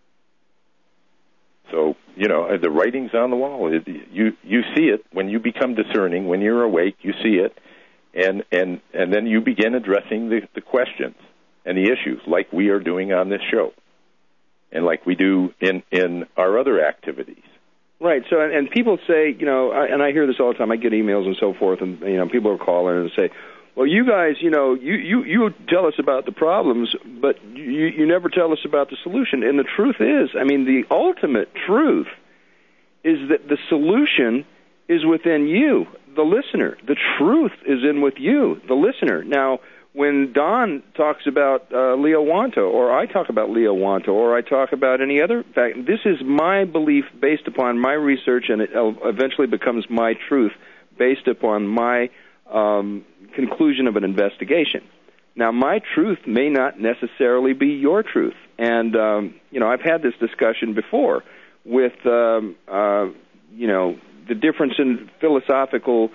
Speaker 3: So, the writing's on the wall. You see it when you become discerning. When you're awake, you see it, and then you begin addressing the questions and the issues like we are doing on this show and like we do in our other activities.
Speaker 1: Right. So, and people say, and I hear this all the time. I get emails and so forth, and people are calling and say, well, you guys, you tell us about the problems, but you never tell us about the solution. And the truth is, the ultimate truth is that the solution is within you, the listener. The truth is with you, the listener. Now, when Don talks about Leo Wanto, or I talk about Leo Wanto, or I talk about any other fact, this is my belief based upon my research, and it eventually becomes my truth based upon my conclusion of an investigation. Now, my truth may not necessarily be your truth, and I've had this discussion before with the difference in philosophical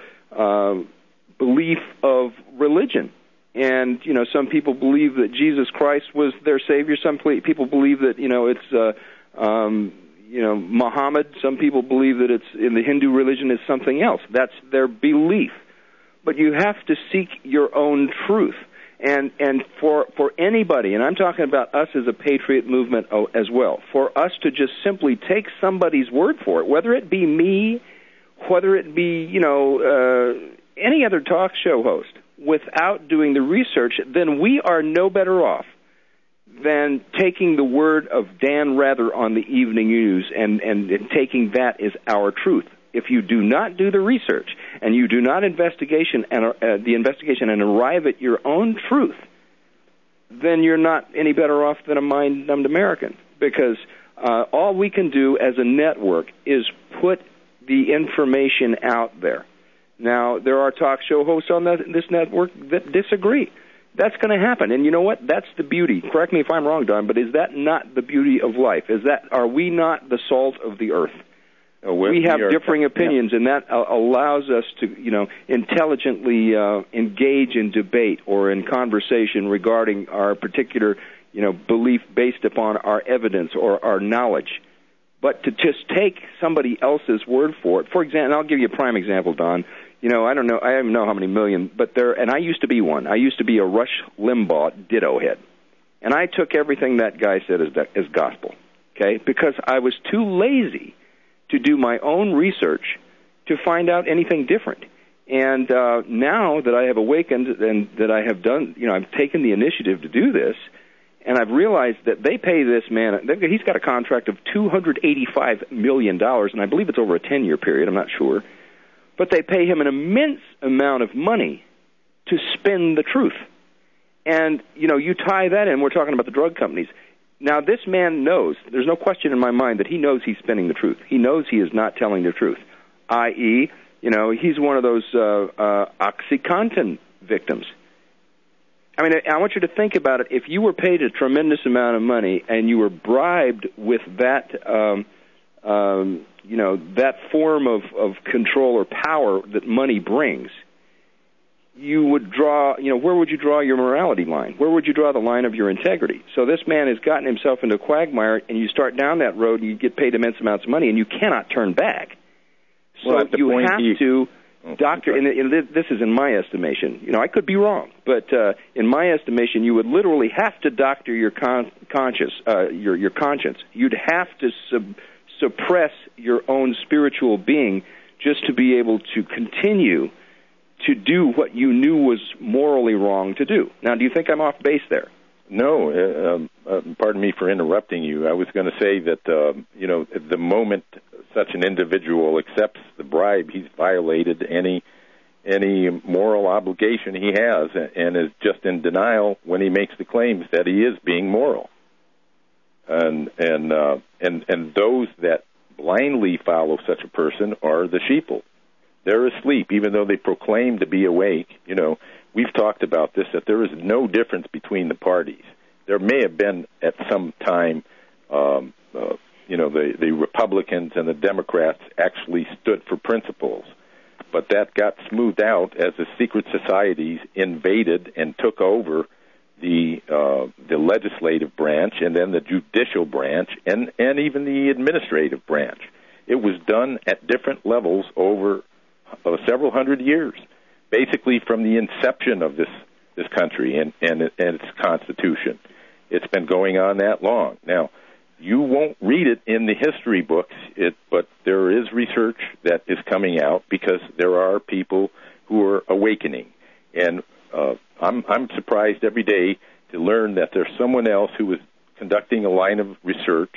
Speaker 1: belief of religion. And, some people believe that Jesus Christ was their Savior. Some people believe that, it's, Muhammad. Some people believe that it's in the Hindu religion is something else. That's their belief. But you have to seek your own truth. And for anybody, and I'm talking about us as a patriot movement as well, for us to just simply take somebody's word for it, whether it be me, whether it be, any other talk show host, without doing the research, then we are no better off than taking the word of Dan Rather on the evening news and taking that as our truth. If you do not do the research and you do not the investigation and arrive at your own truth, then you're not any better off than a mind-numbed American, because all we can do as a network is put the information out there. Now, there are talk show hosts on this network that disagree. That's going to happen. And you know what? That's the beauty. Correct me if I'm wrong, Don, but is that not the beauty of life? Are we not the salt of the earth? We have differing opinions, and that allows us to, intelligently engage in debate or in conversation regarding our particular, belief based upon our evidence or our knowledge. But to just take somebody else's word for it, for example, and I'll give you a prime example, Don. I don't know how many million, but and I used to be one. I used to be a Rush Limbaugh ditto head. And I took everything that guy said as gospel, okay, because I was too lazy to do my own research to find out anything different. And now that I have awakened and that I have done, I've taken the initiative to do this, and I've realized that they pay this man, he's got a contract of $285 million, and I believe it's over a 10-year period, I'm not sure. But they pay him an immense amount of money to spin the truth. And, you tie that in, we're talking about the drug companies. Now, this man knows, there's no question in my mind that he knows he's spinning the truth. He knows he is not telling the truth, i.e., he's one of those OxyContin victims. I mean, I want you to think about it. If you were paid a tremendous amount of money and you were bribed with that, that form of control or power that money brings, you would draw, where would you draw your morality line? Where would you draw the line of your integrity? So this man has gotten himself into a quagmire, and you start down that road, and you get paid immense amounts of money, and you cannot turn back. So you have to doctor, and this is in my estimation. I could be wrong, but in my estimation, you would literally have to doctor your conscience. You'd have to suppress your own spiritual being just to be able to continue to do what you knew was morally wrong to do. Now, do you think I'm off base there?
Speaker 3: No, pardon me for interrupting you. I was going to say that, the moment such an individual accepts the bribe, he's violated any moral obligation he has, and is just in denial when he makes the claims that he is being moral. And those that blindly follow such a person are the sheeple. They're asleep, even though they proclaim to be awake. We've talked about this, that there is no difference between the parties. There may have been at some time, the Republicans and the Democrats actually stood for principles, but that got smoothed out as the secret societies invaded and took over the legislative branch, and then the judicial branch, and even the administrative branch. It was done at different levels over several hundred years, basically from the inception of this country and its constitution. It's been going on that long. Now, you won't read it in the history books, but there is research that is coming out because there are people who are awakening. And I'm surprised every day to learn that there's someone else who is conducting a line of research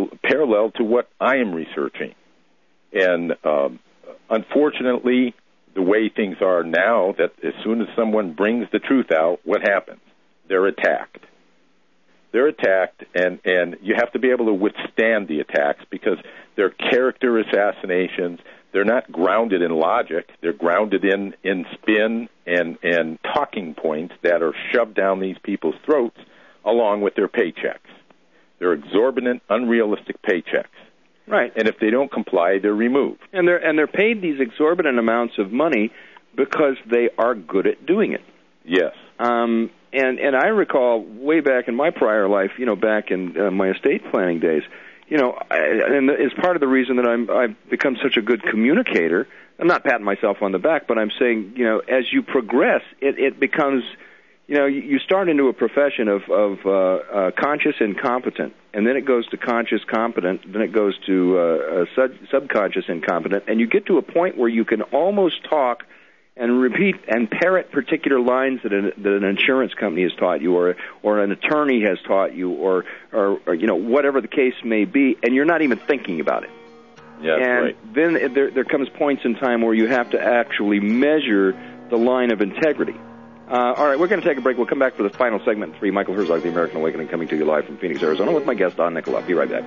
Speaker 3: parallel to what I am researching. And unfortunately, the way things are now, that as soon as someone brings the truth out, what happens? They're attacked. They're attacked, and you have to be able to withstand the attacks because they're character assassinations. They're not grounded in logic. They're grounded in spin and talking points that are shoved down these people's throats along with their paychecks. They're exorbitant, unrealistic paychecks.
Speaker 1: Right.
Speaker 3: And if they don't comply, they're removed.
Speaker 1: And they're paid these exorbitant amounts of money because they are good at doing it.
Speaker 3: Yes.
Speaker 1: And I recall way back in my prior life, back in my estate planning days, and it's part of the reason that I've become such a good communicator. I'm not patting myself on the back, but I'm saying, as you progress, it becomes, you start into a profession of conscious incompetent, and then it goes to conscious competent, then it goes to subconscious incompetent, and you get to a point where you can almost talk and repeat and parrot particular lines that an insurance company has taught you, or an attorney has taught you, or whatever the case may be, and you're not even thinking about it.
Speaker 3: Yeah,
Speaker 1: and
Speaker 3: right.
Speaker 1: then there comes points in time where you have to actually measure the line of integrity. All right, we're going to take a break. We'll come back for the final segment 3. Michael Herzog, The American Awakening, coming to you live from Phoenix, Arizona, with my guest, Don Nickoloff. Be right back.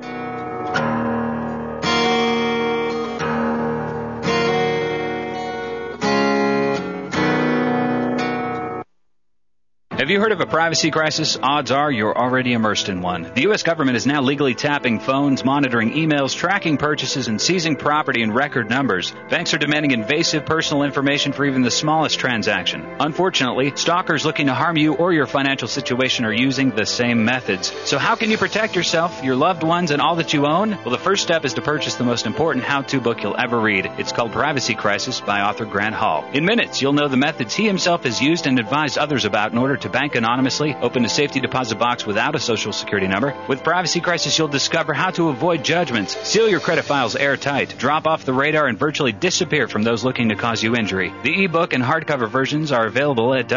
Speaker 9: Have you heard of a privacy crisis? Odds are you're already immersed in one. The U.S. government is now legally tapping phones, monitoring emails, tracking purchases, and seizing property in record numbers. Banks are demanding invasive personal information for even the smallest transaction. Unfortunately, stalkers looking to harm you or your financial situation are using the same methods. So how can you protect yourself, your loved ones, and all that you own? Well, the first step is to purchase the most important how-to book you'll ever read. It's called Privacy Crisis by author Grant Hall. In minutes, you'll know the methods he himself has used and advised others about in order to bank anonymously, open a safety deposit box without a social security number. With Privacy Crisis, you'll discover how to avoid judgments, seal your credit files airtight, drop off the radar, and virtually disappear from those looking to cause you injury. The ebook and hardcover versions are available at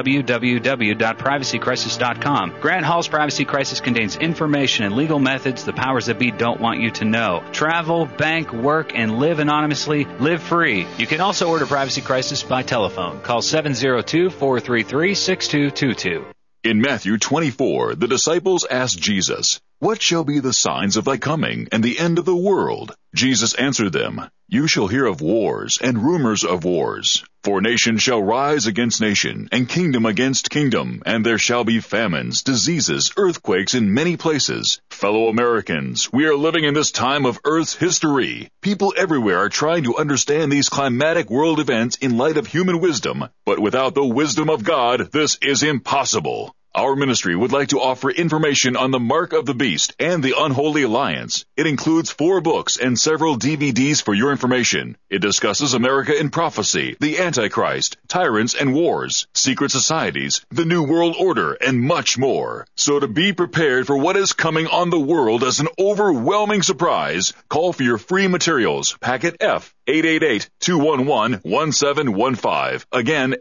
Speaker 9: www.privacycrisis.com. Grant Hall's Privacy Crisis contains information and legal methods the powers that be don't want you to know. Travel, bank, work, and live anonymously. Live free. You can also order Privacy Crisis by telephone. Call 702-433-6222.
Speaker 4: In Matthew 24, the disciples asked Jesus, "What shall be the signs of thy coming and the end of the world?" Jesus answered them, "You shall hear of wars and rumors of wars. For nation shall rise against nation, and kingdom against kingdom, and there shall be famines, diseases, earthquakes in many places. Fellow Americans, we are living in this time of Earth's history. People everywhere are trying to understand these climatic world events in light of human wisdom, but without the wisdom of God, this is impossible. Our ministry would like to offer information on the Mark of the Beast and the Unholy Alliance. It includes 4 books and several DVDs for your information. It discusses America in prophecy, the Antichrist, tyrants and wars, secret societies, the New World Order, and much more. So to be prepared for what is coming on the world as an overwhelming surprise, call for your free materials. Packet F, 888-211-1715. Again,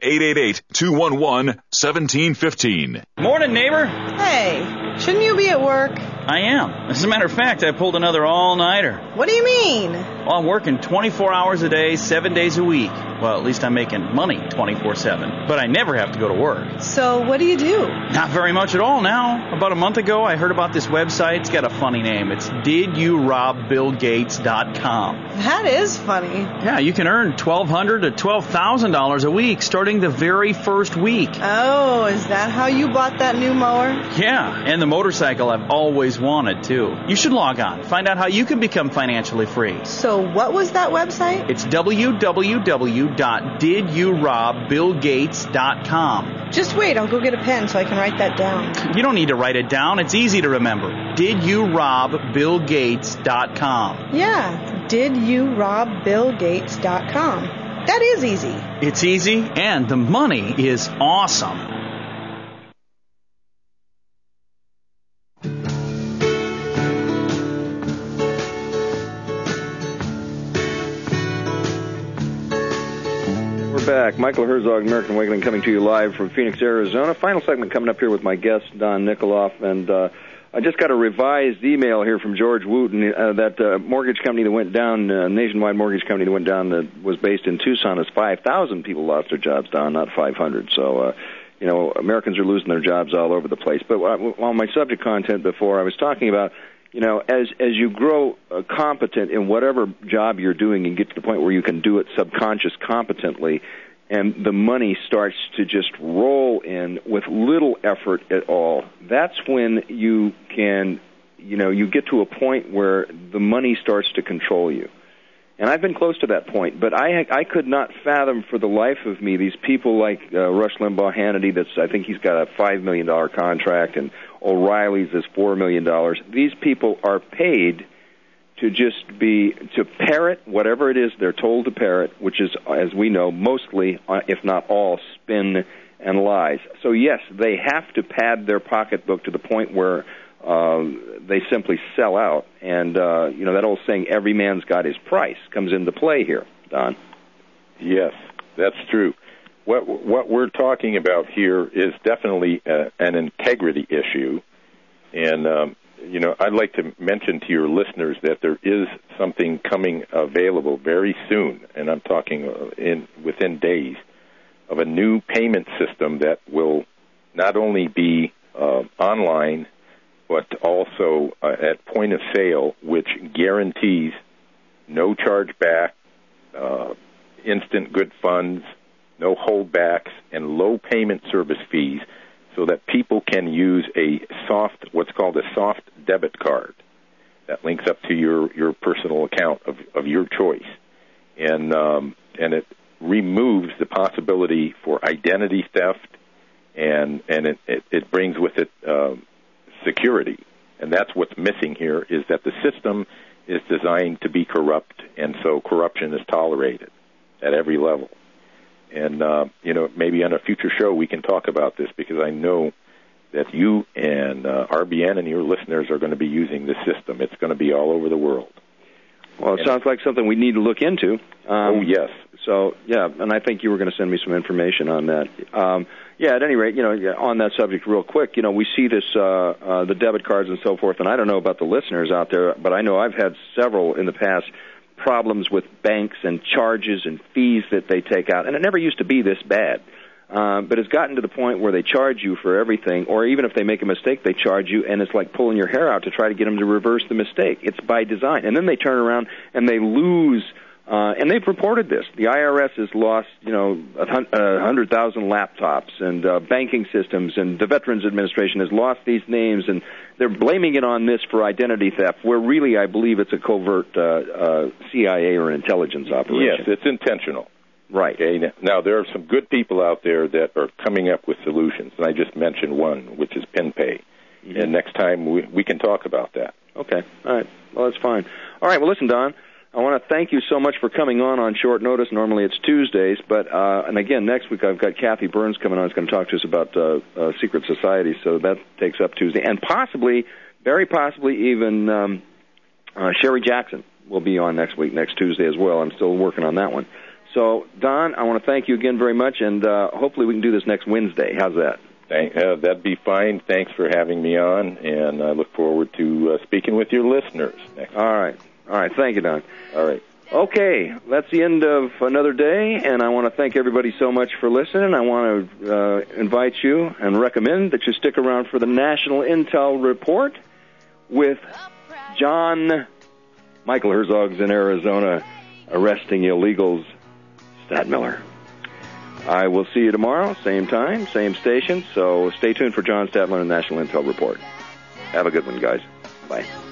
Speaker 4: 888-211-1715.
Speaker 5: Morning, neighbor.
Speaker 6: Hey, shouldn't you be at work?
Speaker 5: I am. As a matter of fact, I pulled another all-nighter.
Speaker 6: What do you mean?
Speaker 5: Well, I'm working 24 hours a day, 7 days a week. Well, at least I'm making money 24/7. But I never have to go to work.
Speaker 6: So what do you do?
Speaker 5: Not very much at all now. About a month ago, I heard about this website. It's got a funny name. It's DidYouRobBillGates.com.
Speaker 6: That is funny.
Speaker 5: Yeah, you can earn $1,200 to $12,000 a week starting the very first week.
Speaker 6: Oh, is that how you bought that new mower?
Speaker 5: Yeah, and the motorcycle I've always wanted, too. You should log on. Find out how you can become financially free.
Speaker 6: So what was that website?
Speaker 5: It's www.DidYouRobBillGates.com.
Speaker 6: Just wait, I'll go get a pen so I can write that down.
Speaker 5: You don't need to write it down. It's easy to remember. DidYouRobBillGates.com.
Speaker 6: Yeah, DidYouRobBillGates.com. That is easy.
Speaker 5: It's easy, and the money is awesome.
Speaker 1: Back. Michael Herzog, American Awakening, coming to you live from Phoenix, Arizona. Final segment coming up here with my guest, Don Nickoloff. And I just got a revised email here from George Wooten that mortgage company that went down, nationwide mortgage company that went down that was based in Tucson, is 5,000 people lost their jobs down, not 500. So, Americans are losing their jobs all over the place. But on my subject content before, I was talking about, as you grow competent in whatever job you're doing and get to the point where you can do it subconscious competently, and the money starts to just roll in with little effort at all, that's when you can, you get to a point where the money starts to control you. And I've been close to that point, but I could not fathom for the life of me these people like Rush Limbaugh, Hannity, I think he's got a $5 million contract, and O'Reilly's is $4 million. These people are paid to parrot whatever it is they're told to parrot, which is, as we know, mostly, if not all, spin and lies. So, yes, they have to pad their pocketbook to the point where they simply sell out. And, that old saying, every man's got his price, comes into play here, Don.
Speaker 3: Yes, that's true. What we're talking about here is definitely an integrity issue. And, I'd like to mention to your listeners that there is something coming available very soon, and I'm talking within days, of a new payment system that will not only be online, but also at point of sale, which guarantees no chargeback, instant good funds, no holdbacks, and low payment service fees, so that people can use what's called a soft debit card that links up to your personal account of your choice, and it removes the possibility for identity theft, and it brings with it security. And that's what's missing here, is that the system is designed to be corrupt, and so corruption is tolerated at every level. And, maybe on a future show we can talk about this, because I know that you and RBN and your listeners are going to be using this system. It's going to be all over the world.
Speaker 1: Well, it sounds like something we need to look into.
Speaker 3: Oh, yes.
Speaker 1: So, yeah, and I think you were going to send me some information on that. At any rate, on that subject real quick, we see this, the debit cards and so forth, and I don't know about the listeners out there, but I know I've had several in the past problems with banks and charges and fees that they take out, and it never used to be this bad. But it's gotten to the point where they charge you for everything, or even if they make a mistake, they charge you, and it's like pulling your hair out to try to get them to reverse the mistake. It's by design. And then they turn around and they lose, and they've reported this. The IRS has lost, 100,000 laptops and banking systems, and the Veterans Administration has lost these names, and they're blaming it on this for identity theft, where really I believe it's a covert CIA or intelligence operation.
Speaker 3: Yes, it's intentional.
Speaker 1: Right.
Speaker 3: Okay. Now, there are some good people out there that are coming up with solutions, and I just mentioned one, which is PinPay. Mm-hmm. And next time we can talk about that.
Speaker 1: Okay. All right. Well, that's fine. All right. Well, listen, Don, I want to thank you so much for coming on short notice. Normally it's Tuesdays, but and again, next week I've got Kathy Burns coming on. She's going to talk to us about secret societies, so that takes up Tuesday. And possibly, very possibly even Sherry Jackson will be on next Tuesday as well. I'm still working on that one. So, Don, I want to thank you again very much, and hopefully we can do this next Wednesday. How's that?
Speaker 3: That'd be fine. Thanks for having me on, and I look forward to speaking with your listeners next week. All
Speaker 1: right. Thank you, Don.
Speaker 3: All right.
Speaker 1: Okay, that's the end of another day, and I want to thank everybody so much for listening. I want to invite you and recommend that you stick around for the National Intel Report with John Michael Herzog's in Arizona arresting illegals. Stadtmiller. I will see you tomorrow, same time, same station, so stay tuned for John Stadtmiller and the National Intel Report. Have a good one, guys. Bye.